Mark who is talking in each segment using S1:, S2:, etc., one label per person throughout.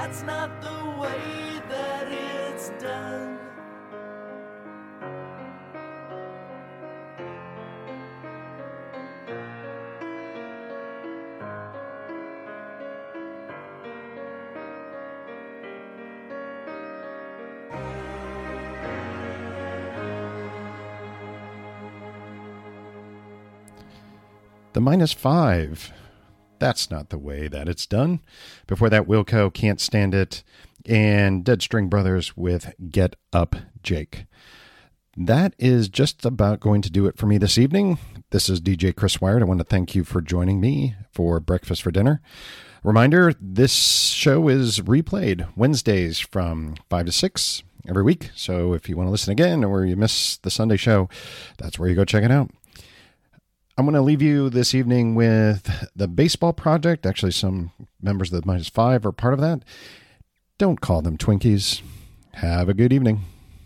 S1: that's not the way that it's done.
S2: The -5. That's not the way that it's done. Before that, Wilco, Can't Stand It, and Dead String Brothers with Get Up, Jake. That is just about going to do it for me this evening. This is DJ Chris Wired. I want to thank you for joining me for Breakfast for Dinner. Reminder, this show is replayed Wednesdays from 5 to 6 every week. So if you want to listen again or you miss the Sunday show, that's where you go check it out. I'm going to leave you this evening with the Baseball Project. Actually, some members of the -5 are part of that. Don't call them Twinkies. Have a good evening.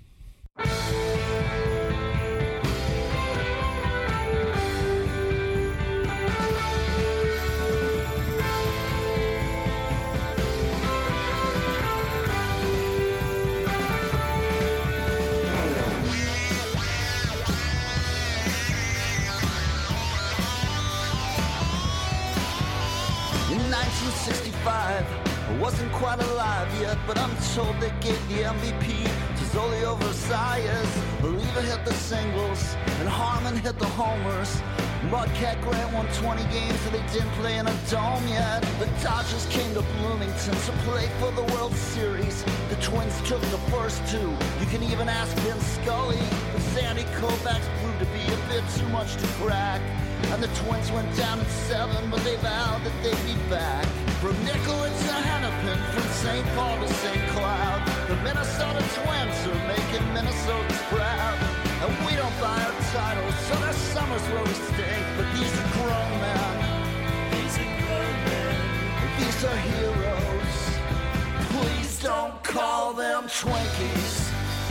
S1: I wasn't quite alive yet, but I'm told they gave the MVP to Zolio Versailles. Believer hit the singles, and Harmon hit the homers. Mudcat Grant won 20 games, and they didn't play in a dome yet. The Dodgers came to Bloomington to play for the World Series. The Twins took the first two. You can even ask Vin Scully, but Sandy Koufax proved to be a bit too much to crack. And the Twins went down in 7, but they vowed that they'd be back. From Nicollet to Hennepin, from St. Paul to St. Cloud, the Minnesota Twins are making Minnesotans proud. And we don't buy our titles, so there's summers where we stink. But these are grown men. These are grown men. These are heroes. Please don't call them Twinkies.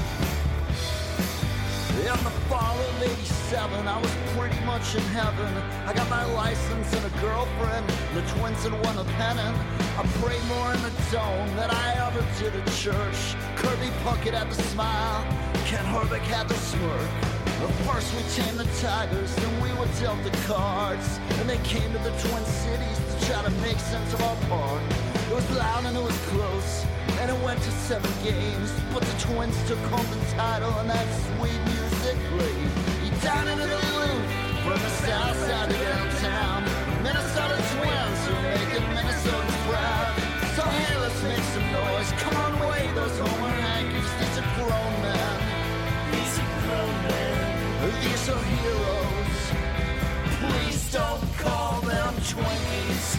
S1: In the fall of '87, I was pretty much in heaven. I got my license and a girlfriend. The Twins had won a pennant. I prayed more in the dome than I ever did at church. Kirby Puckett had the smile. Ken Herbeck had the smirk. But first we tamed the Tigers, then we were dealt the cards. And they came to the Twin Cities to try to make sense of our part. It was loud and it was close, and it went to 7 games. But the Twins took home the title, and that sweet music played. You down into the loop from the south side of downtown. Minnesota Twins are making Minnesotans proud. So hey, let's make some noise. Come on, wave those Homer hankies. These are grown men. These are grown men. These are heroes. Please don't call them Twinkies.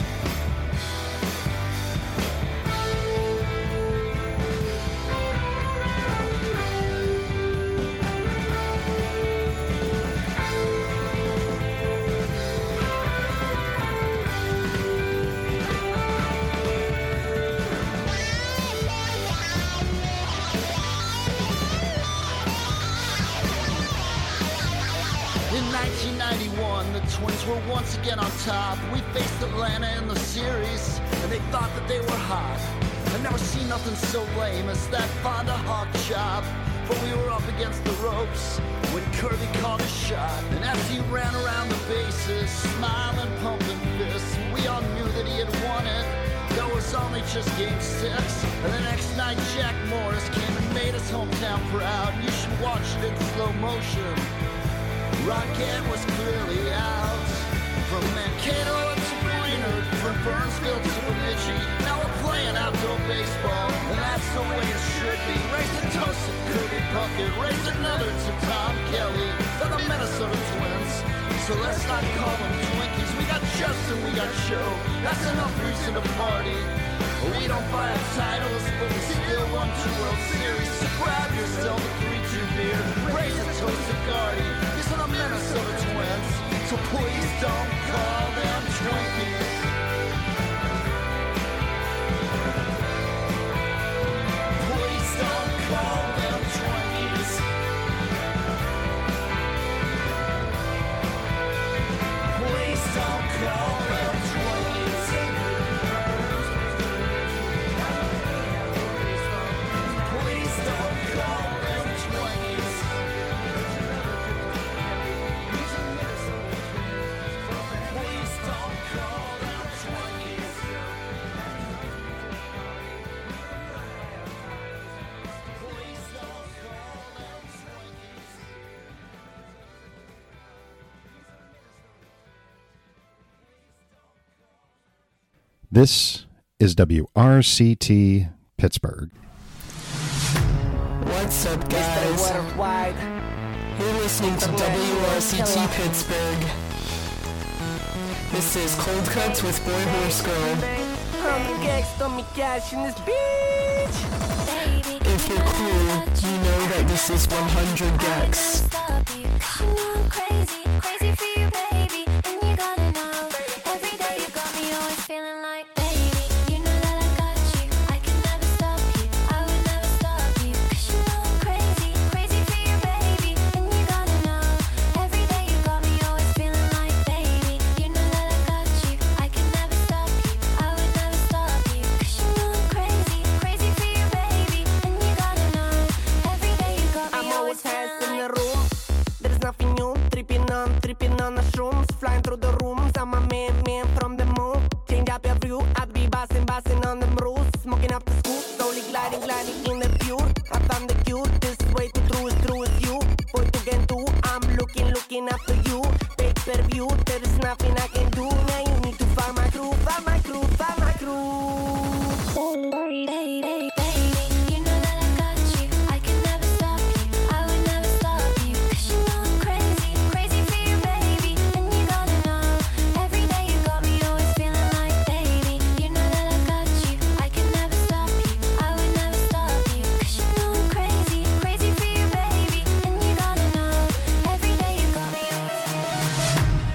S1: In 1991, the Twins were once again on top. We faced Atlanta in the series, and they thought that they were hot. I've never seen nothing so lame as that Fonda hawk chop. But we were up against the ropes when Kirby called a shot. And as he ran around the bases, smiling, pumping fists, we all knew that he had won it. There was only just game 6. And the next night, Jack Morris came and made his hometown proud. You should watch it in slow motion. Rocket was clearly out. From Mankato to Brainerd, from Burnsville to Bemidji. Now we're playing outdoor baseball, and that's the way it should be. Raise a toast to Kirby Puckett, raise another to Tom Kelly. They're the Minnesota Twins, so let's not call them Twinkies. We got Justin, we got Joe, that's enough reason to party. We don't buy our titles, but we still won 2 World Series. So grab yourself a 3-2 beer, raise a toast to Gardy. These are the Minnesota Twins, so please don't call them Twinkies. Please don't call them Twinkies. Please don't call them Twinkies.
S2: This is WRCT Pittsburgh.
S3: What's up, guys? You're listening to WRCT Pittsburgh. This is Cold Cuts with Boy Horse Girl. If you're cool, you know that this is 100 Gex.
S4: Crazy for you, baby, and you gotta know. Every day you got me always feeling like, baby, you know that I got you. I can never stop you. I would never stop you. 'Cause you know I'm crazy for you, baby, and you gotta know. Every day you got me always feeling like, baby, you know that I got you. I can never stop you. I would never stop you. 'Cause you know I'm crazy for you, baby, and you gotta know. Every day you got me always feeling like.
S5: In the room, there's nothing new. Tripping on the shrooms, flying through the rooms. I'm a man from the moon. Change up your view, I'd be bossing on the rules. Smoking up the scoop, slowly gliding in the pure. I found the cure, this way to true is you. Boy to get to, I'm looking after you. Pay per view, there is nothing I can do. Now you need to find my crew.
S4: Baby, you know that I got you. I can never stop you. I would never stop you. 'Cause you know I'm crazy for you, baby, and you gotta know. Every day you got me always feeling like, baby, you know that I got you. I can never stop you. I would never stop you. 'Cause you know I'm crazy for you, baby, and you gotta know. Every day you got me always feeling like.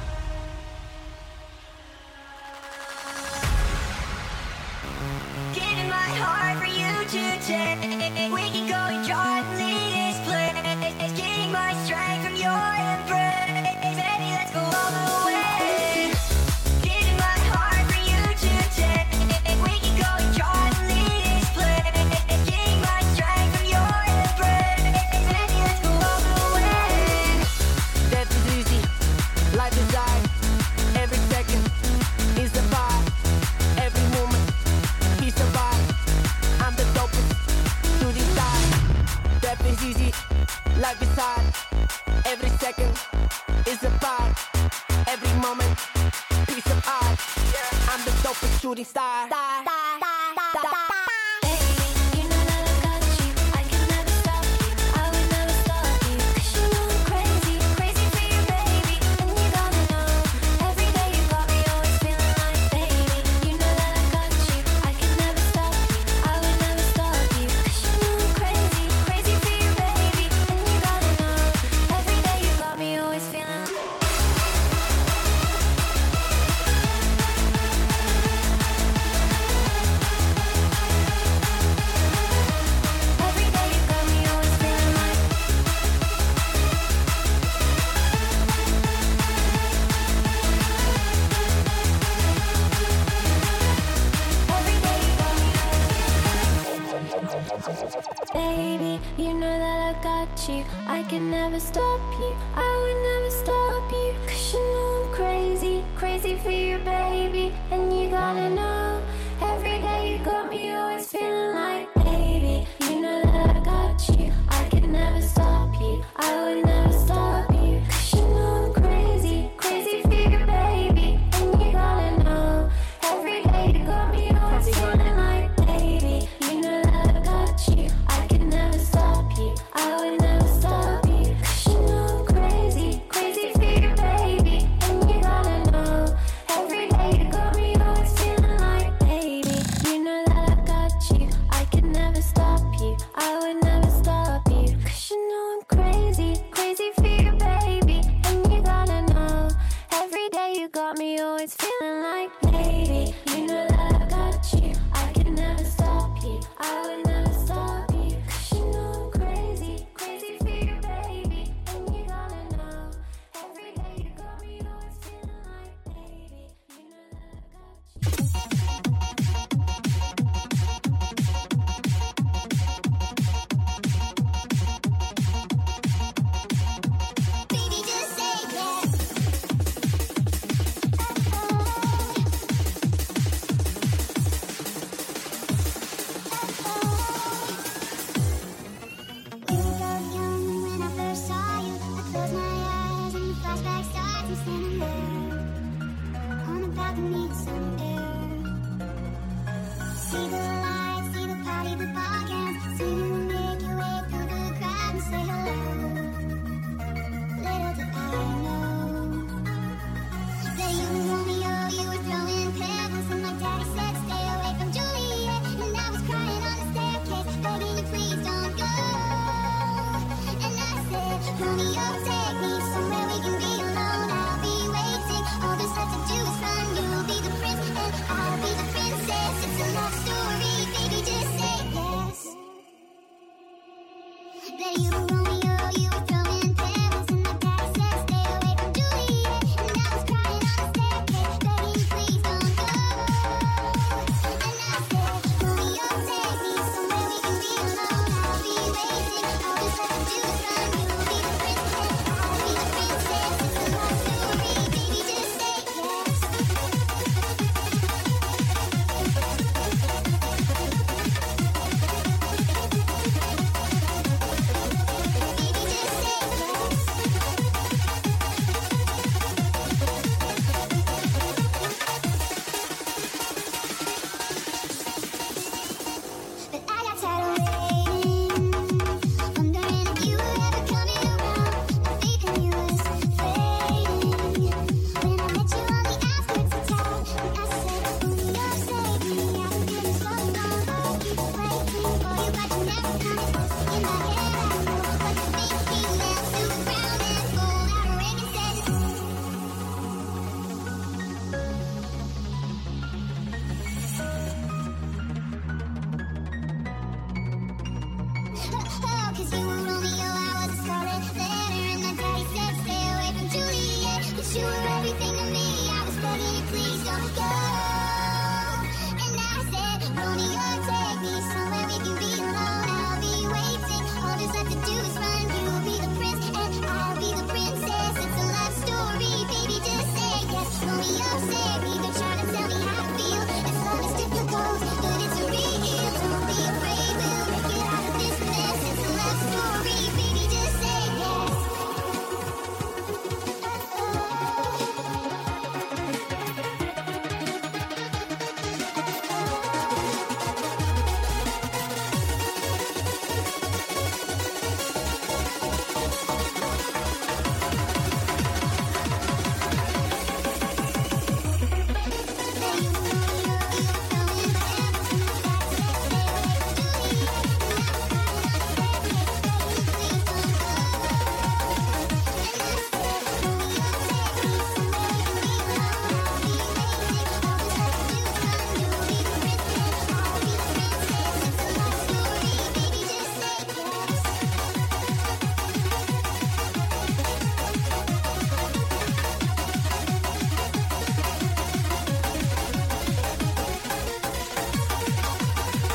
S6: Giving my heart for you to take. We can go and jointly this place. Getting my strength from your embrace. Baby, let's go all the way. Giving my heart for you to take. We can go and jointly this place. Getting my strength from your embrace. Baby, let's go all the way.
S5: Death is easy, life is hard. Every second is a vibe. Every moment he survived. I'm the dopest shooting star. Death is easy, life is hard. Every second is a vibe. Every moment, piece of art. I'm the dopest shooting star.
S4: Baby, you know that I got you. I can never stop you. I would never stop you. 'Cause you know I'm crazy for you, baby, and you gotta know. Every day you got me always feeling like, baby, you know that I got you. I can never stop you. I would never stop you. 'Cause you know I'm crazy for you, baby, and you gotta know. Every day you got me always feeling like. Every day you got me always feeling like. Every day you got me always. Baby, you know that I got you. I can never stop you. I would never stop you. 'Cause you know I'm crazy for you, baby, and you gotta know. Every day you got me always feeling like, baby, you know that I got you. I can never stop you. I would never stop you. 'Cause you know I'm crazy for you, baby, and you gotta know. Every day you got me always feeling like, baby, you know that I got you. I can never stop you. I would never stop you. 'Cause you know I'm crazy for you, baby, and you gotta know. Every day you got me always feeling like, baby, you know that I got you. I can never stop you. I would never stop you. 'Cause you know I'm crazy for you, baby, and you gotta know. Every day you got me always feeling like, baby, you know that I got you. I can never stop you. I would never stop you. 'Cause you know I'm crazy for you, baby, and you gotta know. Every day you got me always feeling like, baby, you know that I got you.
S6: Baby, just say yes.
S7: flashback starts, I'm standing there on the balcony somewhere.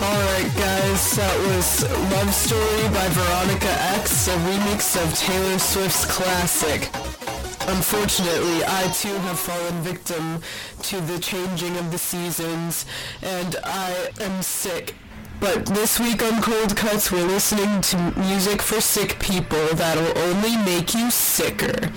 S3: Alright guys, that was Love Story by Veronica X, a remix of Taylor Swift's classic. Unfortunately, I too have fallen victim to the changing of the seasons, and I am sick. But this week on Cold Cuts, we're listening to music for sick people that'll only make you sicker.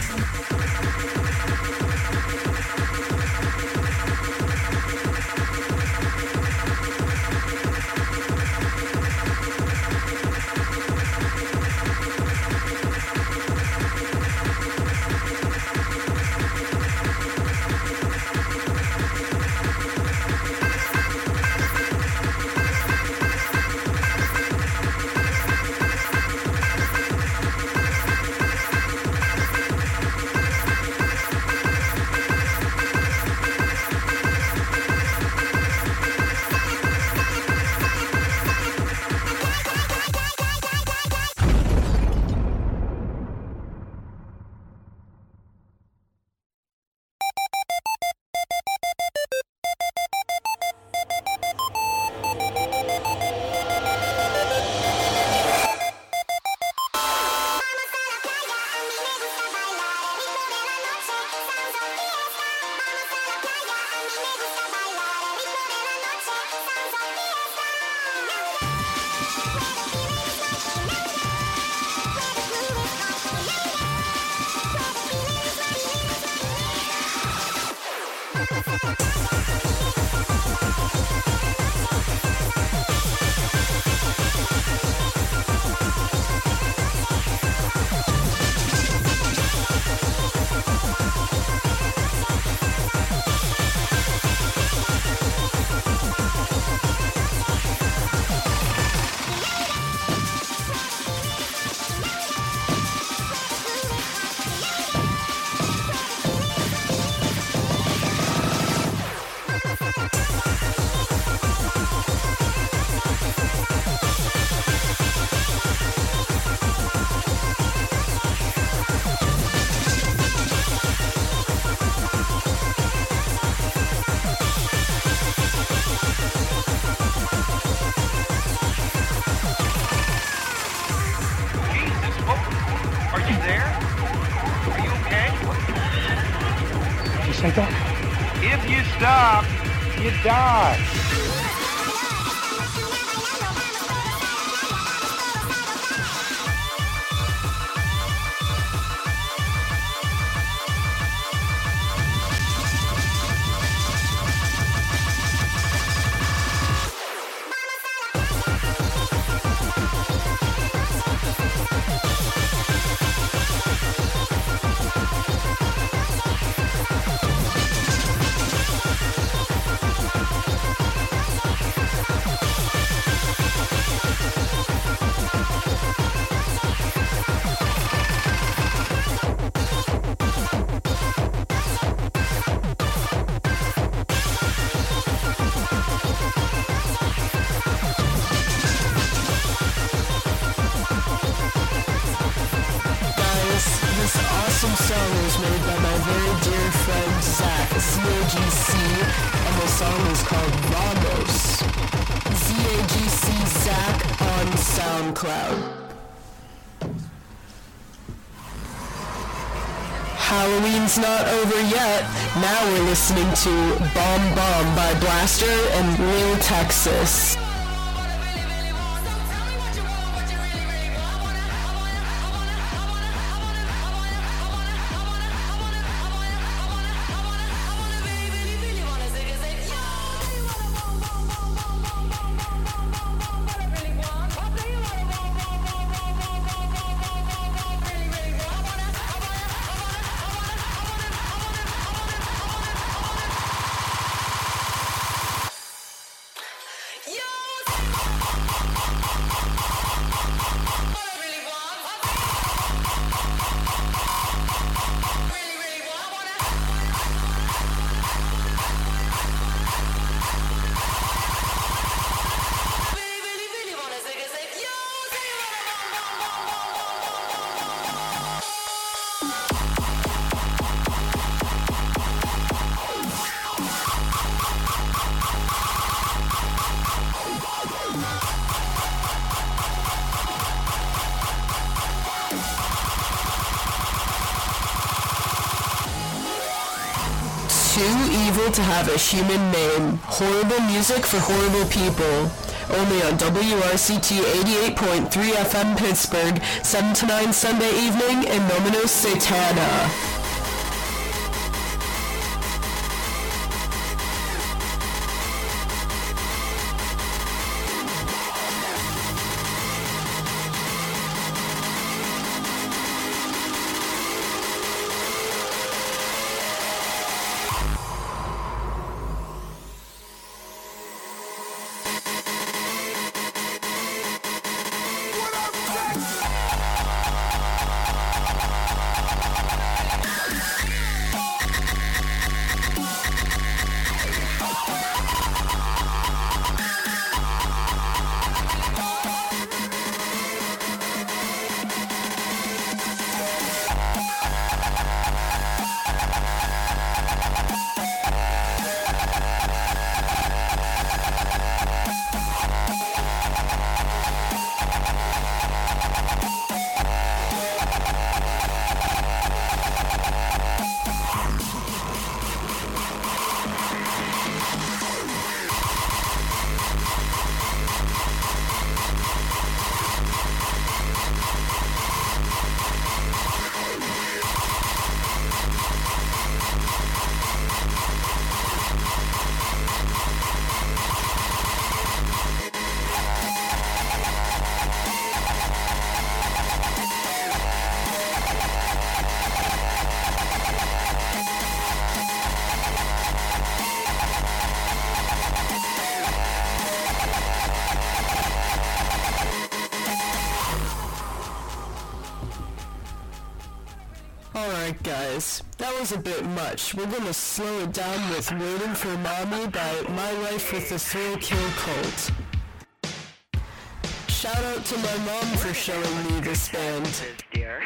S7: If you stop, you die.
S3: Awesome song was made by my very dear friend Zach, ZAGC, and the song is called Vamos. ZAGC Zach on SoundCloud. Halloween's not over yet. Now we're listening to Bomb Bomb by Blaster and Lil Texas.
S6: Yeah!
S3: Too evil to have a human name. Horrible music for horrible people. Only on WRCT 88.3 FM Pittsburgh, 7 to 9 Sunday evening in Nominus Satana. Alright guys, that was a bit much. We're gonna slow it down with Waiting for Mommy by My Life with the Thrill Kill Cult. Shout out to my mom for showing me this band.
S8: Dear.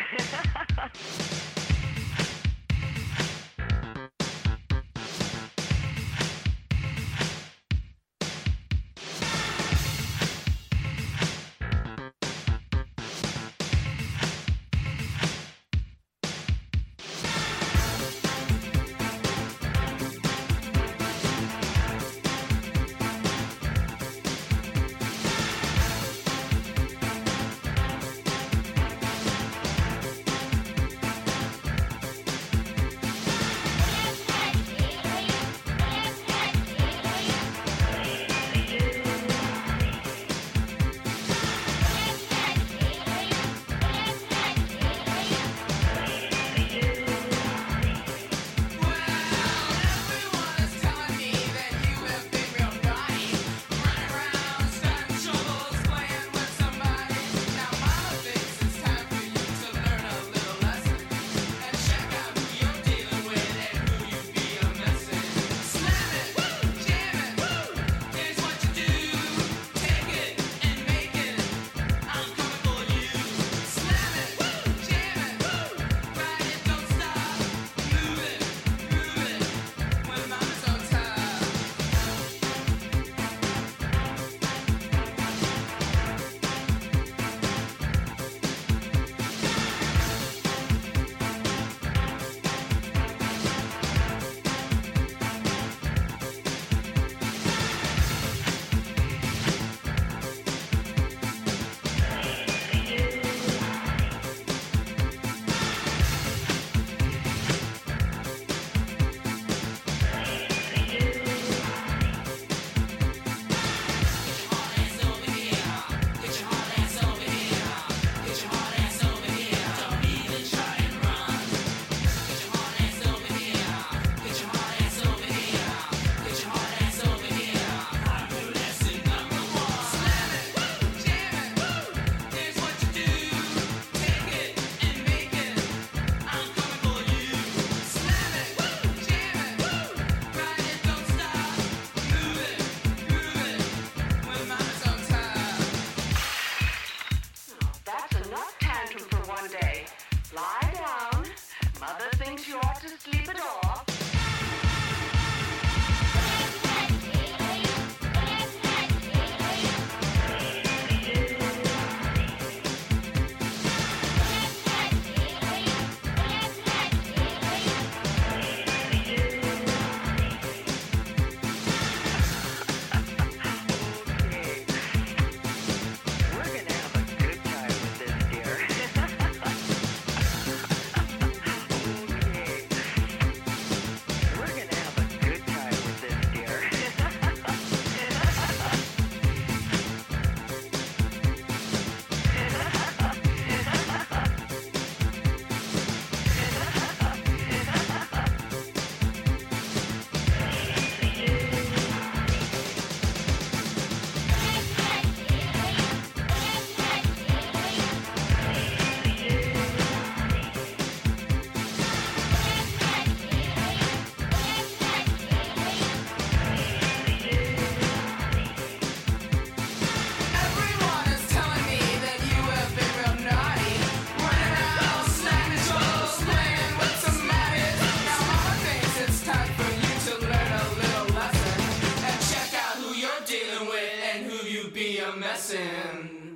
S8: undressing.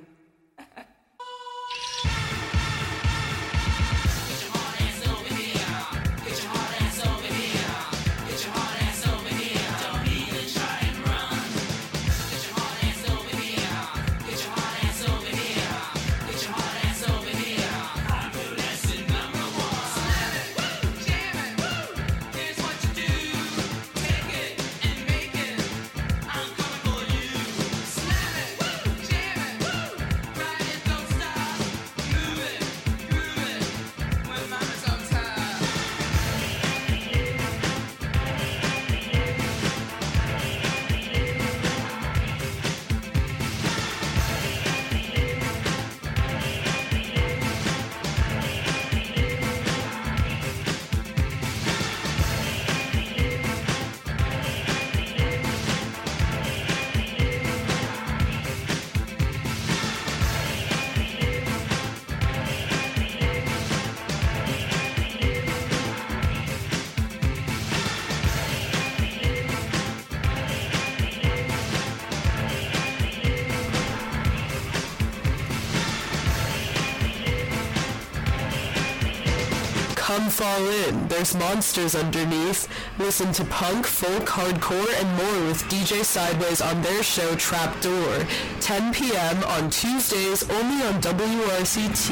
S3: Come fall in, there's monsters underneath. Listen to punk, folk, hardcore, and more with DJ Sideways on their show Trapdoor, 10 p.m. on Tuesdays only on WRCT.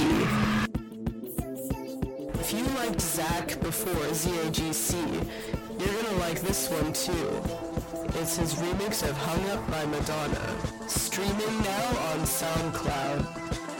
S3: If you liked Zach before ZAGC, you're gonna like this one too. It's his remix of Hung Up by Madonna, streaming now on SoundCloud.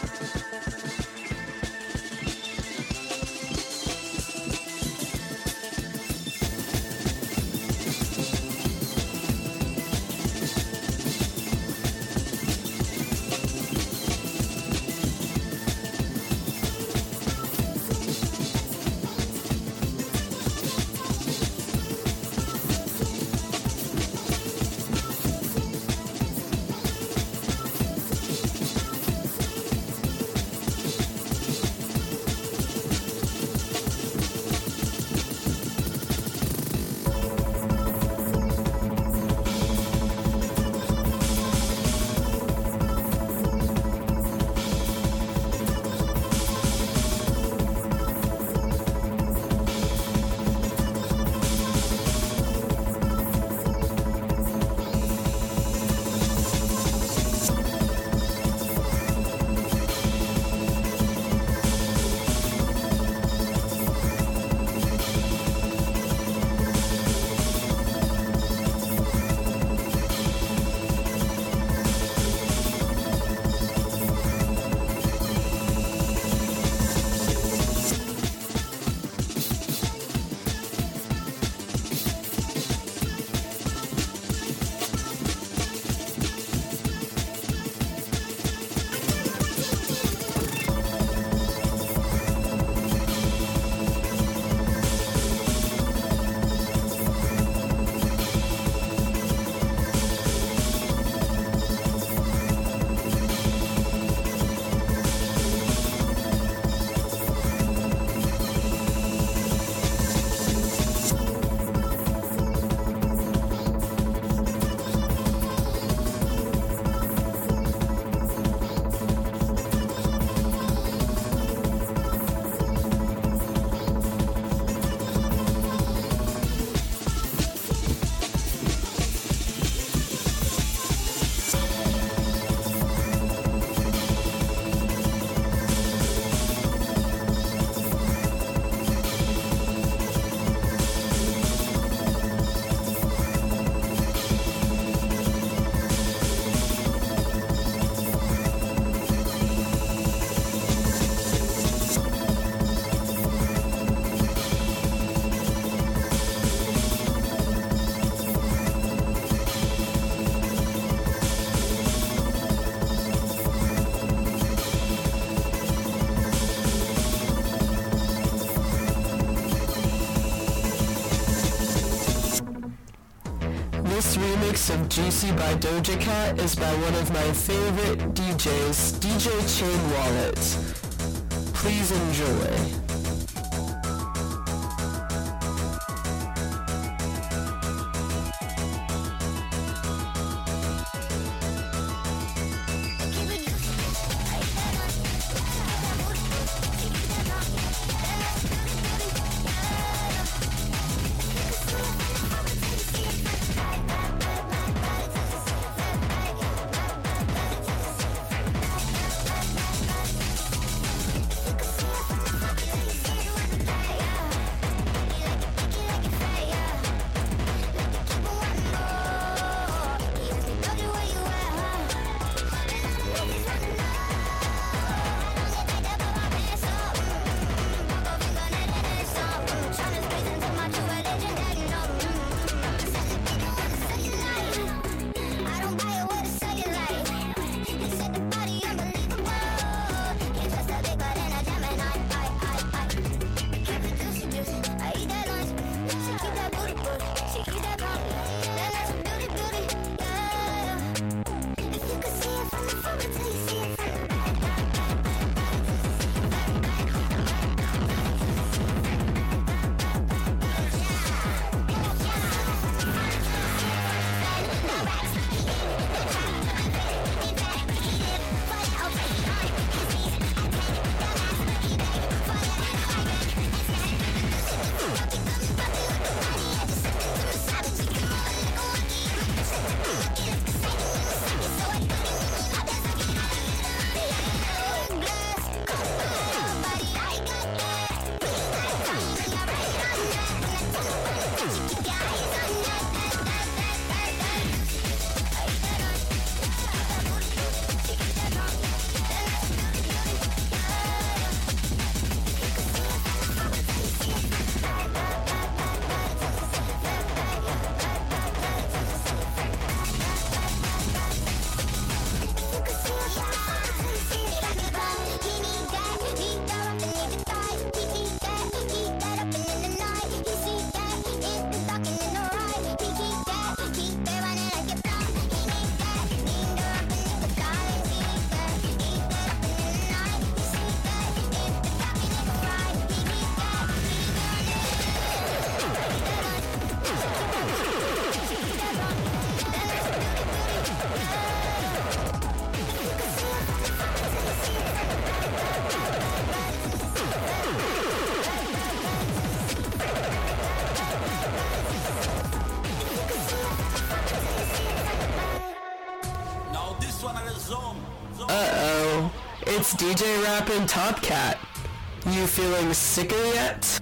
S3: This remix of Juicy by Doja Cat is by one of my favorite DJs, DJ Chain Wallet. Please enjoy. It's DJ Rappin' Top Cat. You feeling sicker yet?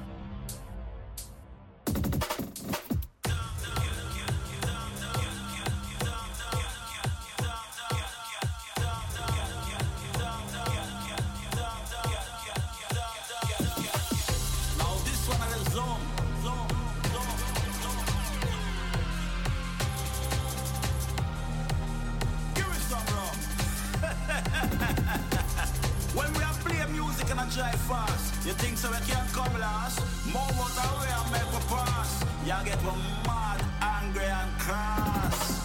S8: Drive fast, you think so we can't come last? More out the way and make a pass. You get one mad, angry and cross.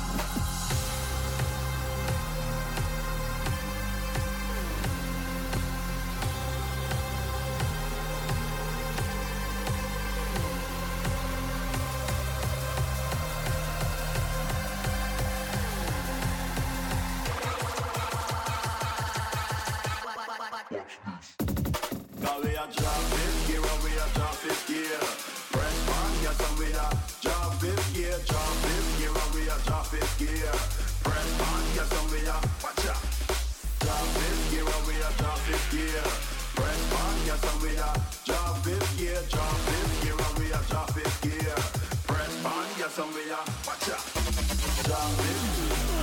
S8: We a drop fifth gear, we a drop fifth gear. Press on, yes, and we a drop fifth gear, drop fifth gear, we a drop fifth gear. Press on, yes, and we a watch out. Drop fifth gear, we a drop fifth gear. Press on, yes, and we a drop fifth gear, drop fifth gear, we a drop fifth gear. Press on, yes, and we a watch out. Drop fifth gear.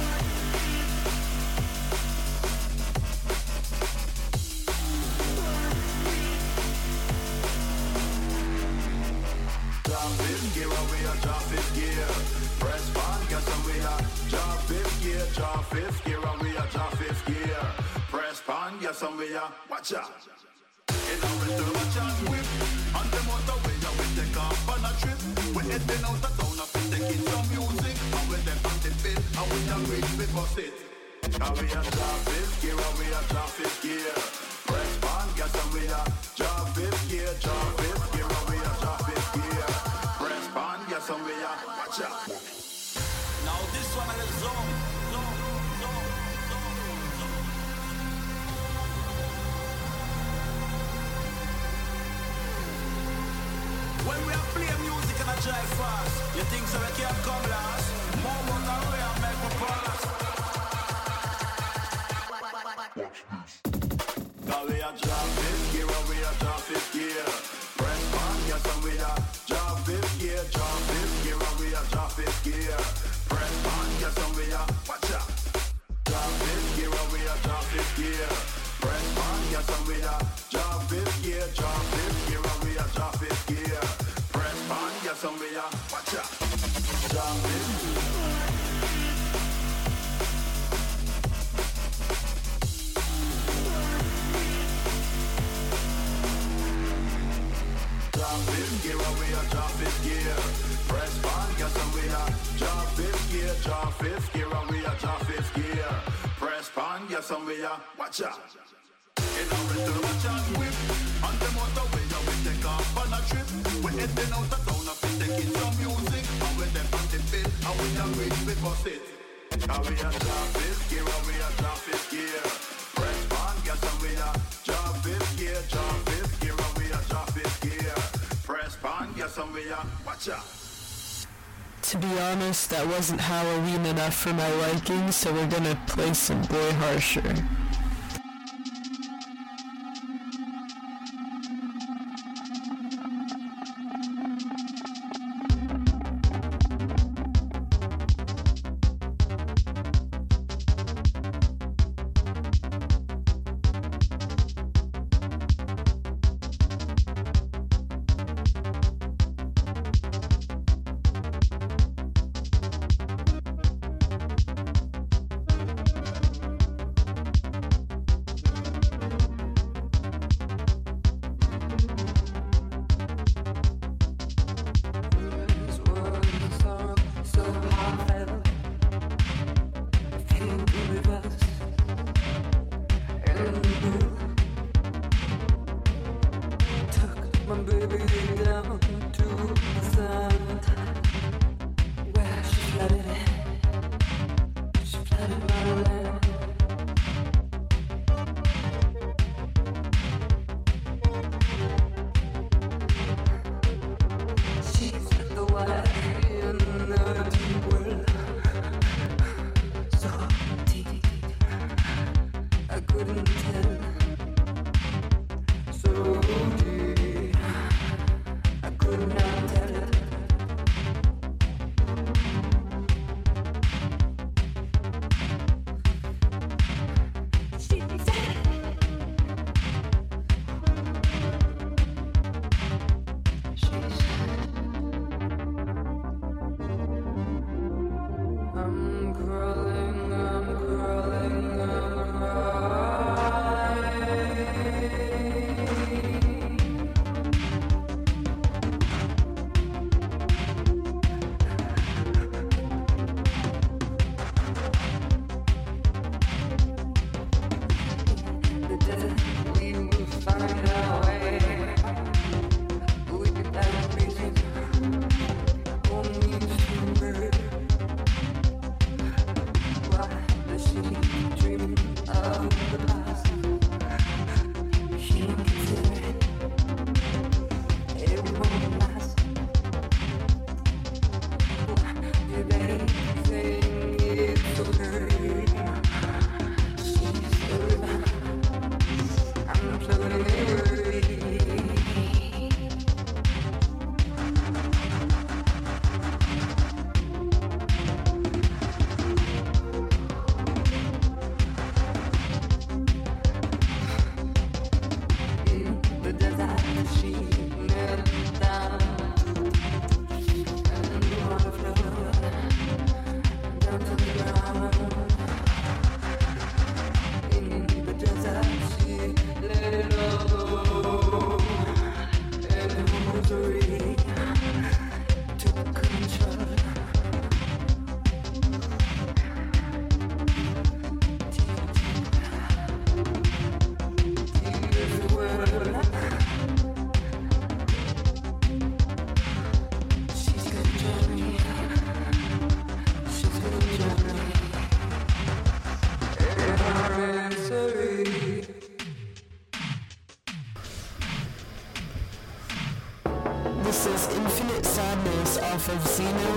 S8: Drop fifth gear, we a drop fifth gear. Press on, yes, and we a drop fifth gear, drop fifth gear, we a drop fifth gear. Press on, yes, and we a watch out. In a winter, watch out, whip. On the motorway, we take off on a trip. We heading out of town, we taking some music. And we them on the bill, and we a reach we bust it. And we a drop fifth gear, we a drop fifth gear. Press on, yes, and we a drop fifth gear, drop fifth gear, we a drop fifth gear. Press on, yes, and we a watch out. Now this one is zone. When we are playing music and I drive fast, you think so we can't come last? More motor way and make a pass. Now we a drop fifth gear, we a drop fifth gear. Press on, yes, and we a drop fifth gear, drop fifth gear, we a drop fifth gear. Press on, yes, and we a watch out. Drop fifth gear, we a drop fifth gear. Press on, yes, and we a drop fifth gear, drop fifth gear, we a drop fifth gear. Press on, yes, and we a watch out. Drop fifth gear. Drop fifth gear, we a drop fifth gear. Press on, yes, and we a drop fifth gear, drop fifth gear, we a drop fifth gear. Press on, yes, and we a watch out. In a winter, watch out, whip. On the motorway, we take off on a trip. We heading out of town, we taking some music. And we them on the bill, and we a reach we bust it. And we a drop fifth gear, we a drop fifth gear. Press on, yes, and we a drop fifth gear, drop fifth gear, we a drop fifth gear. Press on, yes, and we a watch out.
S3: To be honest, that wasn't Halloween enough for my liking, so we're gonna play some Boy Harsher.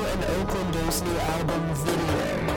S3: and Oaklander's new album, Video.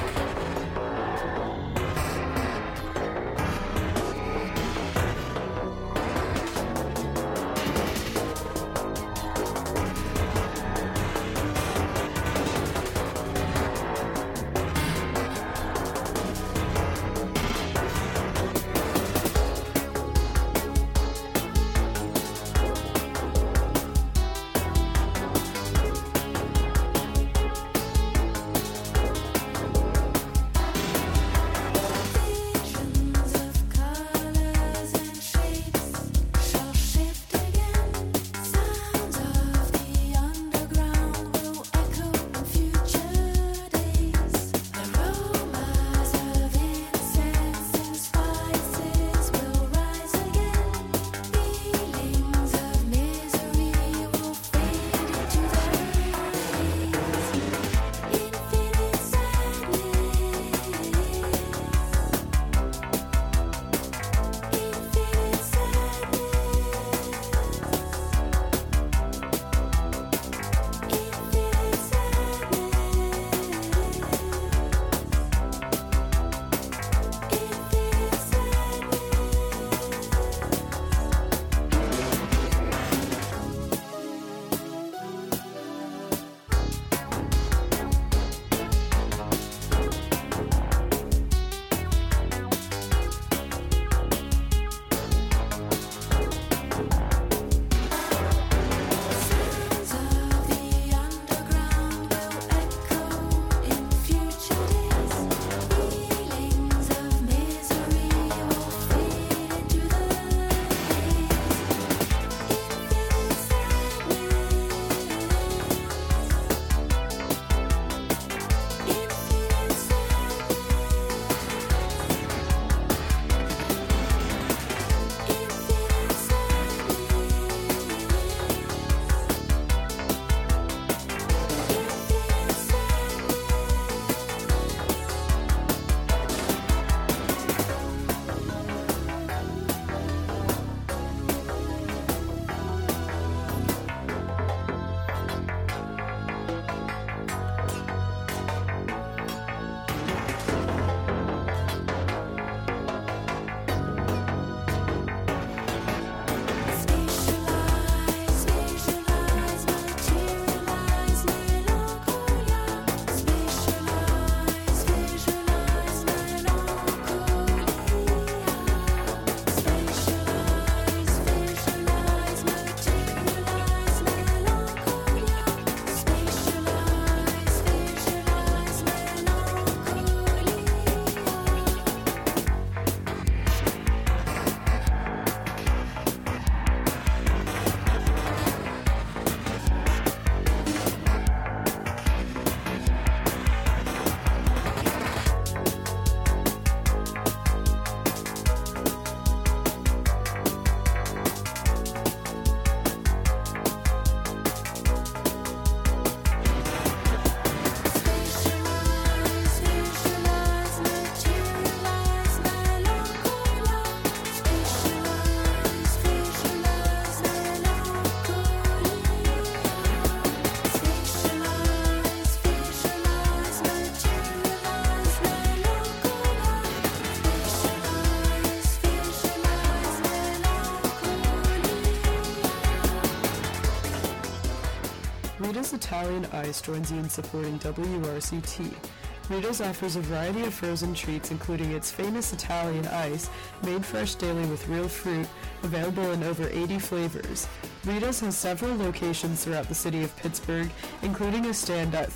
S3: Rita's Italian Ice joins you in supporting WRCT. Rita's offers a variety of frozen treats, including its famous Italian ice, made fresh daily with real fruit, available in over 80 flavors. Rita's has several locations throughout the city of Pittsburgh, including a stand at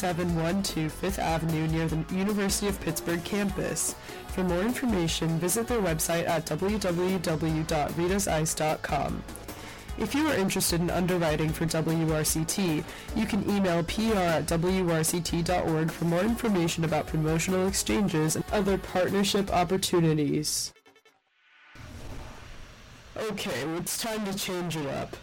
S3: 3712 Fifth Avenue near the University of Pittsburgh campus. For more information, visit their website at www.ritasice.com. If you are interested in underwriting for WRCT, you can email pr@wrct.org for more information about promotional exchanges and other partnership opportunities. Okay, well, it's time to change it up.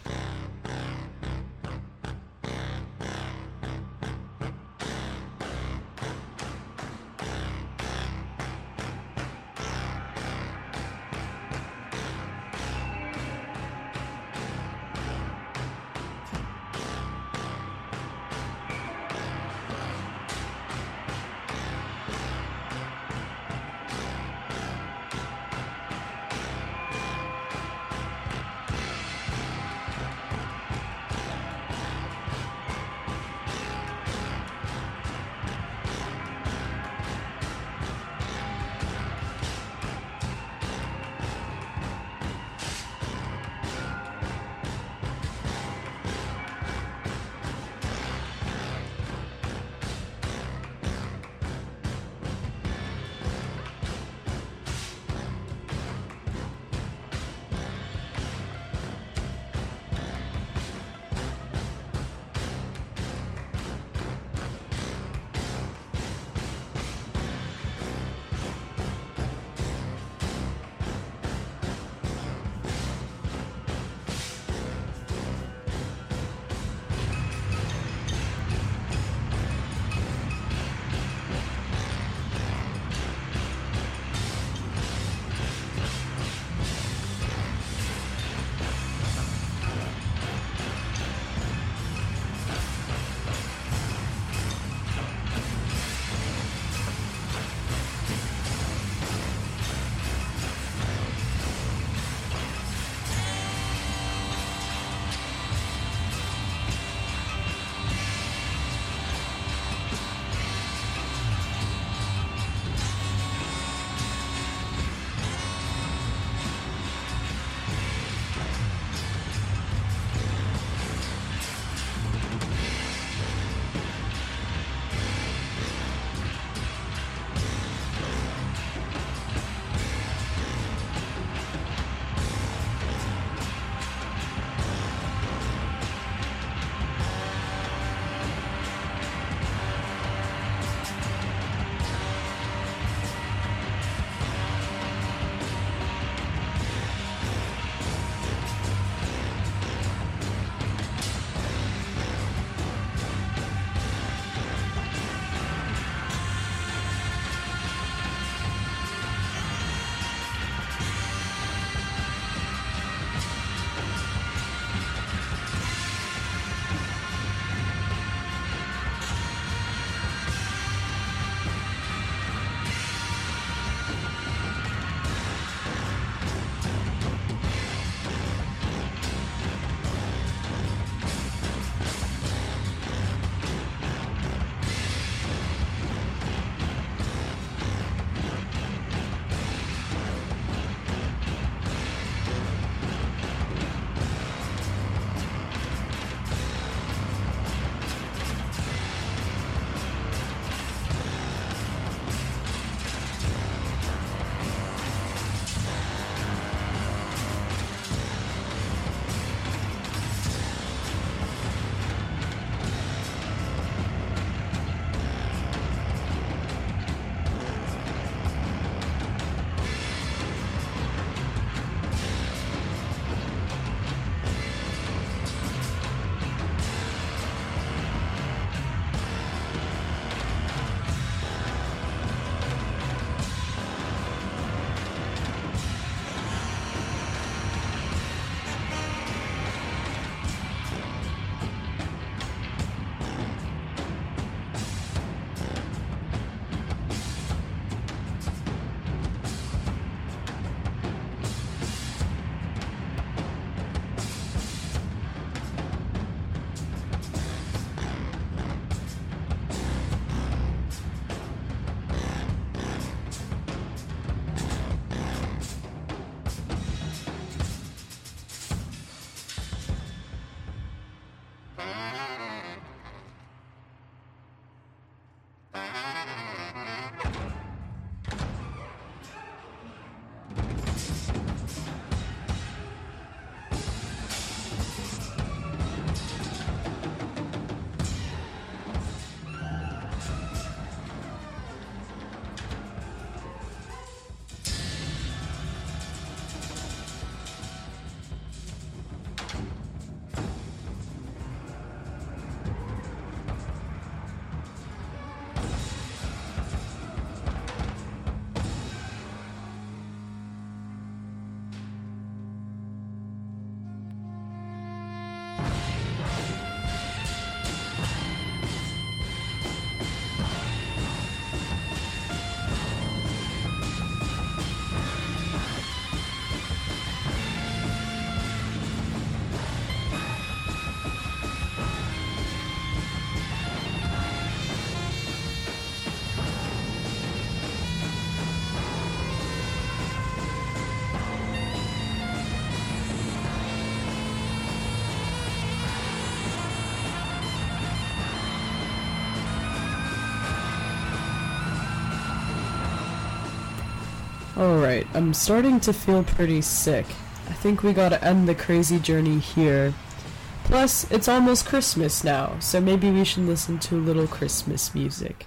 S3: Alright, I'm starting to feel pretty sick. I think we gotta end the crazy journey here. Plus, it's almost Christmas now, so maybe we should listen to a little Christmas music.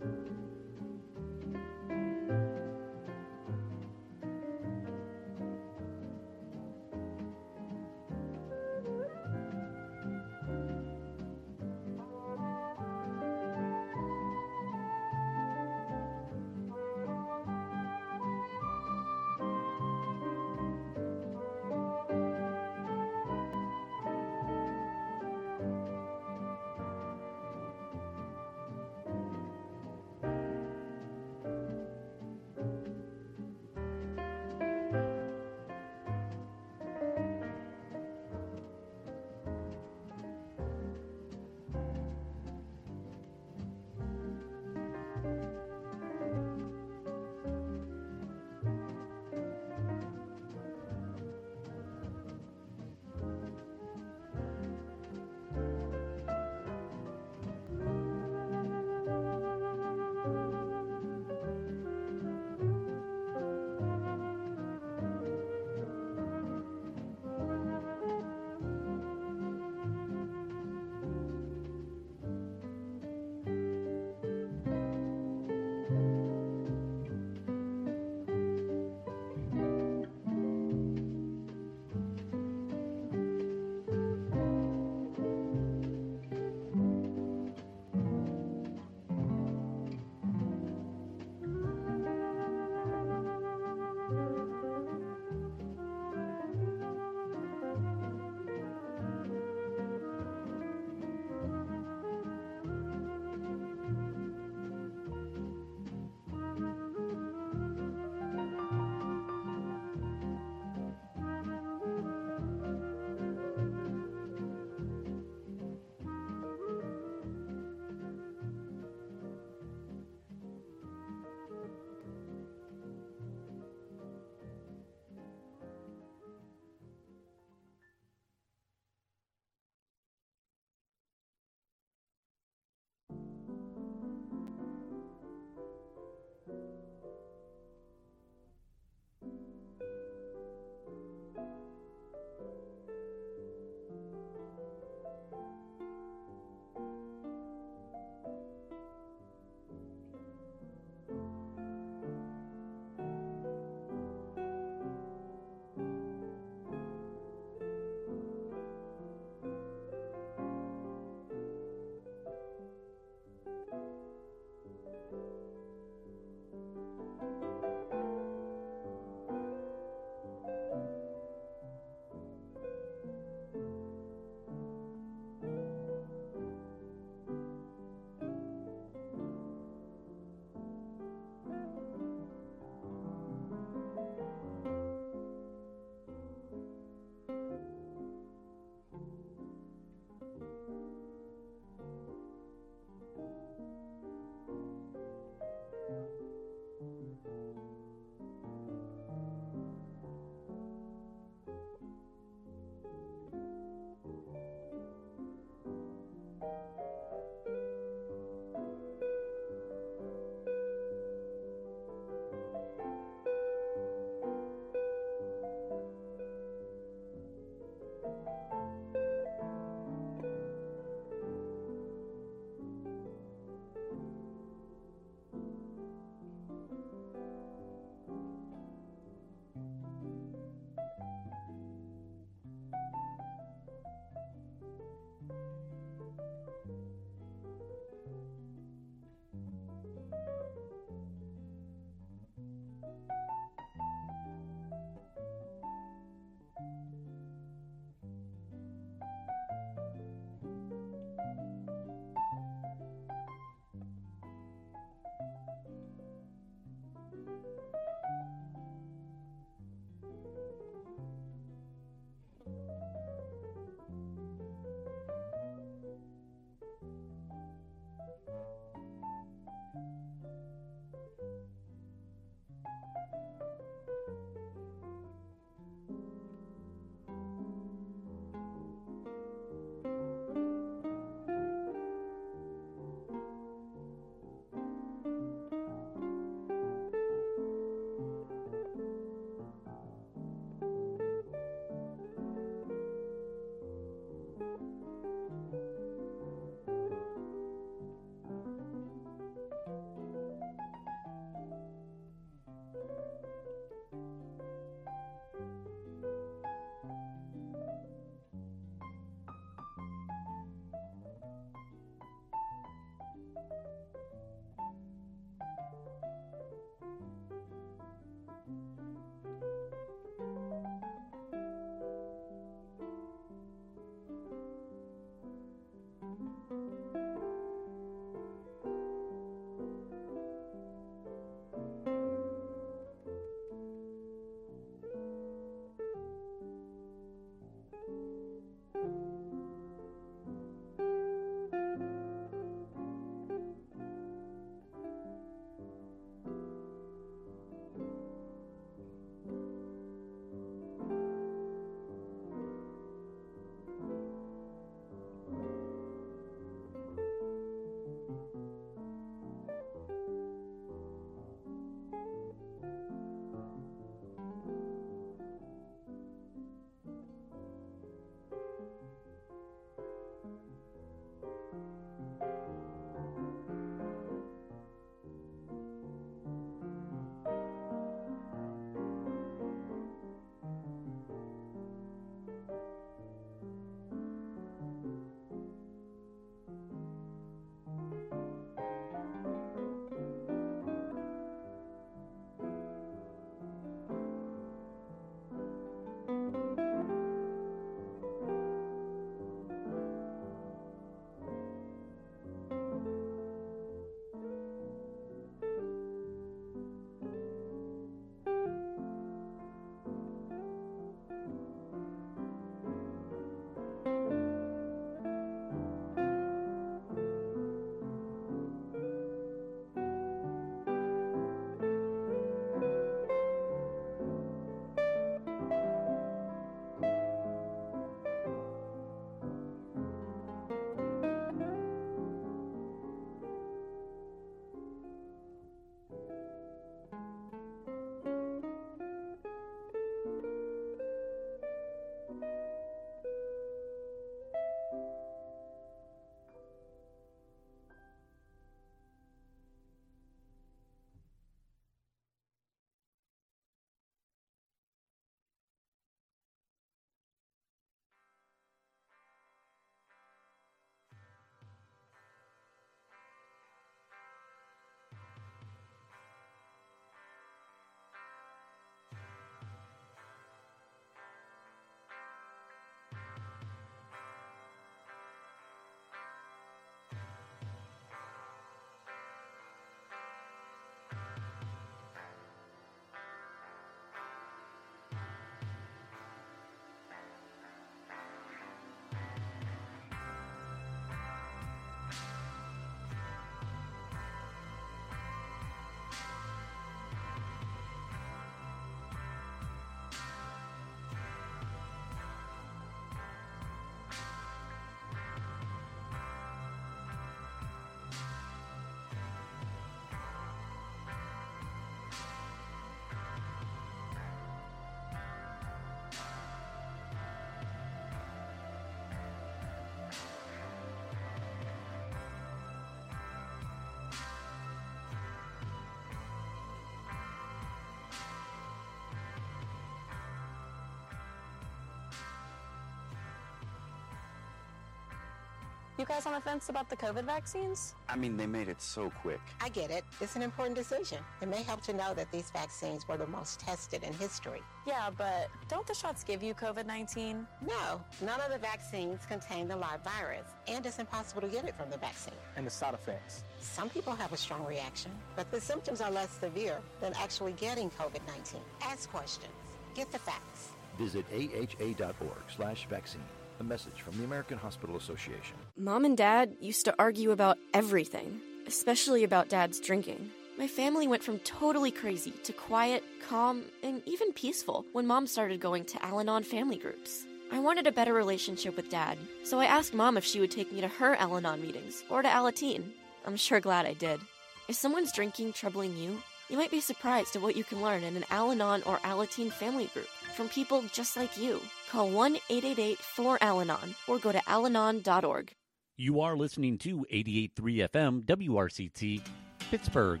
S9: You guys on the fence about the COVID vaccines?
S10: I mean, they made it so quick.
S11: I get it. It's an important decision. It may help to know that these vaccines were the most tested in history.
S9: Yeah, but don't the shots give you COVID-19?
S11: No, none of the vaccines contain the live virus, and it's impossible to get it from the vaccine.
S12: And the side effects?
S11: Some people have a strong reaction, but the symptoms are less severe than actually getting COVID-19. Ask questions. Get the facts.
S13: Visit AHA.org/vaccine. A message from the American Hospital Association.
S14: Mom and Dad used to argue about everything, especially about Dad's drinking. My family went from totally crazy to quiet, calm, and even peaceful when Mom started going to Al-Anon family groups. I wanted a better relationship with Dad, so I asked Mom if she would take me to her Al-Anon meetings or to Alateen. I'm sure glad I did. If someone's drinking troubling you, you might be surprised at what you can learn in an Al-Anon or Alateen family group from people just like you. Call 1-888-4-ALANON or go to alanon.org.
S15: You are listening to 88.3 FM WRCT, Pittsburgh.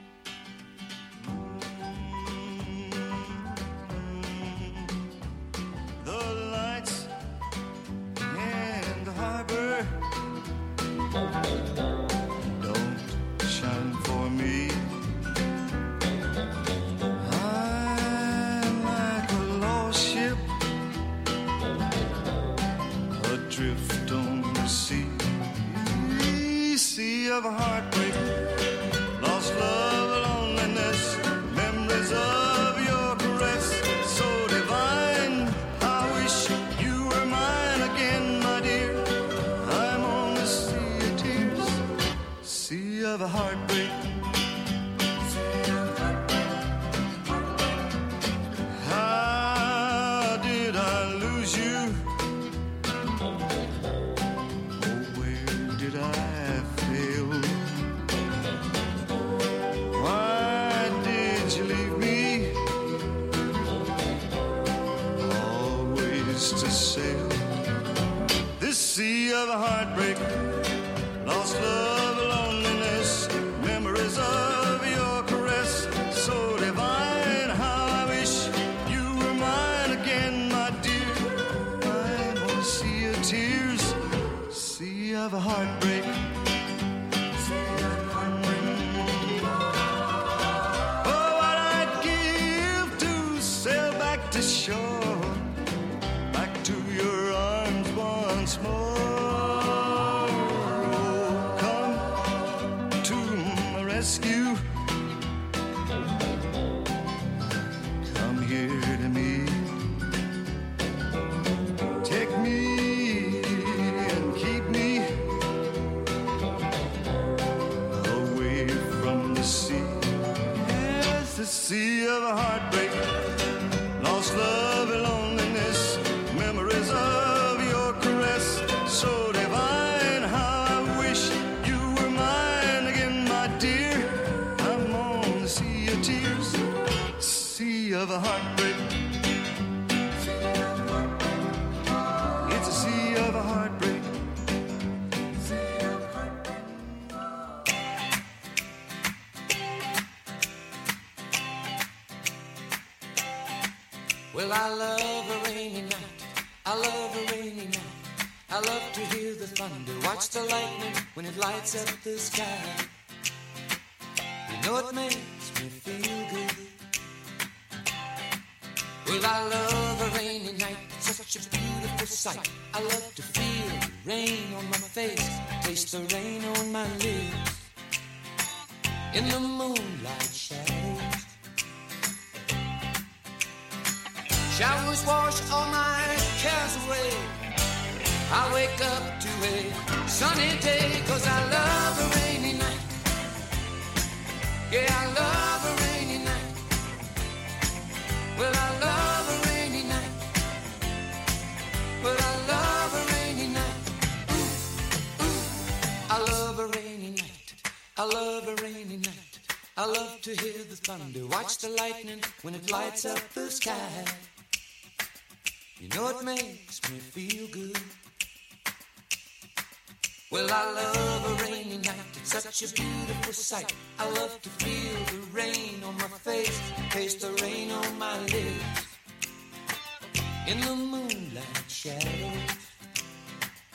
S16: The lights in the harbor don't shine for me. I'm like a lost ship adrift on the sea of heartbreak, lost love, loneliness, memories of your caress, so divine. I wish you were mine again, my dear. I'm on the sea of tears, sea of heartbreak. How did I lose you? Sea of heartbreak, lost love, loneliness, memories of your caress, so divine. How I wish you were mine again, my dear. I'm on a sea of tears, sea of heartbreak. Oh, what I'd give to sail back to shore, back to your arms once more. Rescue. Come here to me. Take me and keep me away from the sea. Yes, the sea of heartbreak, lost love and loneliness, memories of your caress, so divine. How I wish you were mine again, my dear. Sea of tears, sea of a heartbreak. It's a sea of a heartbreak.
S17: Well, I love a rainy night. I love a rainy night. I love to hear the thunder, watch the lightning when it lights up the sky. You know it makes me feel good. Well, I love a rainy night, such a beautiful sight. I love to feel the rain on my face, taste the rain on my lips. In the moonlight shadows, showers wash all my cares away. I wake up to a sunny day, 'cause I love a rainy night. Yeah, I love a rainy night. Well, I love a rainy night. But I love a rainy night. Ooh, ooh. I love a rainy night. I love a rainy night. I love to hear the thunder, watch the lightning when it lights up the sky. You know it makes me feel good. Well, I love a rainy night, it's such a beautiful sight. I love to feel the rain on my face, taste the rain on my lips. In the moonlight shadows,